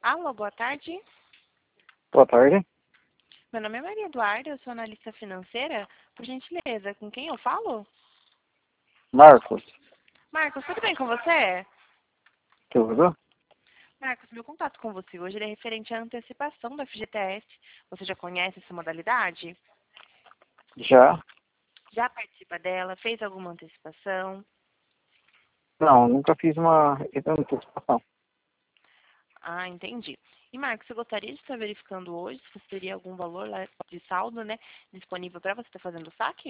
Alô, boa tarde. Boa tarde. Meu nome é Maria Eduarda, eu sou analista financeira. Por gentileza, com quem eu falo? Marcos. Marcos, tudo bem com você? Tudo? Marcos, meu contato com você hoje ele é referente à antecipação da FGTS. Você já conhece essa modalidade? Já? Já participa dela? Fez alguma antecipação? Não, nunca fiz uma antecipação. Ah, entendi. E Marcos, eu gostaria de estar verificando hoje se você teria algum valor lá de saldo, né, disponível para você estar fazendo o saque?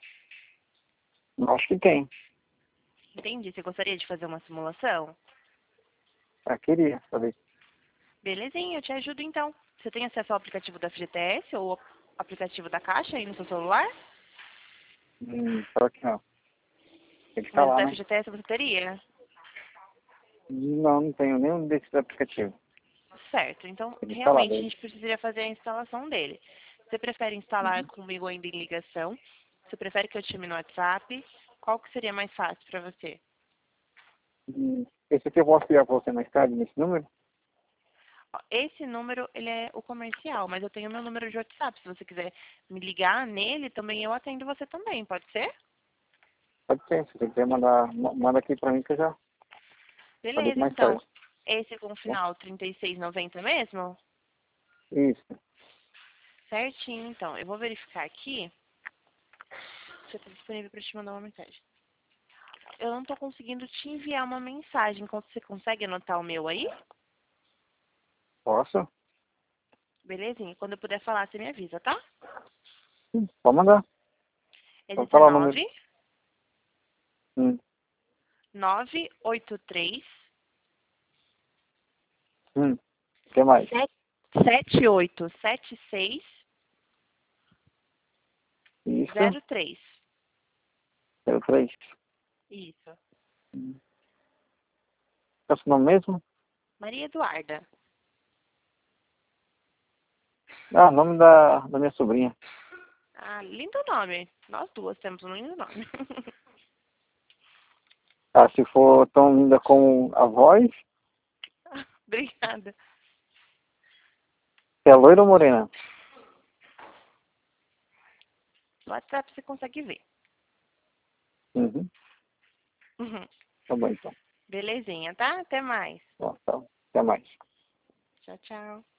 Acho que tem. Entendi. Você gostaria de fazer uma simulação? Queria saber. Belezinha, eu te ajudo então. Você tem acesso ao aplicativo da FGTS ou ao aplicativo da Caixa aí no seu celular? Só que não. Tem que Mas o falar, da né? FGTS você teria? Não, não tenho nenhum desses aplicativos. Certo, então Tem que instalar realmente a dele. gente precisaria fazer a instalação dele. Você prefere instalar comigo ainda em ligação? Você prefere que eu te chame no WhatsApp? Qual que seria mais fácil para você? Esse aqui eu posso ligar pra você mais tarde nesse número? Ó, esse número, ele é o comercial, mas eu tenho meu número de WhatsApp. Se você quiser me ligar nele, também eu atendo você também, pode ser? Pode ser. Se você quiser mandar, manda aqui pra mim que eu já ligo Beleza, mais tarde. então. Esse com o Tá? final 3690 mesmo? Isso. Certinho, então. Eu vou verificar aqui se eu estou disponível para te mandar uma mensagem. Eu não estou conseguindo te enviar uma mensagem. Você consegue anotar o meu aí? Posso? Belezinha. Quando eu puder falar, você me avisa, tá? Pode mandar. É Pode falar o 19 número. Hum. 983 O que mais? 7876 Isso. 03. 03. Isso. É o seu nome mesmo? Maria Eduarda. Ah, nome da minha sobrinha. Ah, lindo nome. Nós duas temos um lindo nome. Ah, se for tão linda como a voz, Obrigada. é loira ou morena? No WhatsApp você consegue ver. Uhum. Uhum. Tá bom, então. Belezinha, tá? Até mais. Bom, tá. Até mais. Tchau, tchau.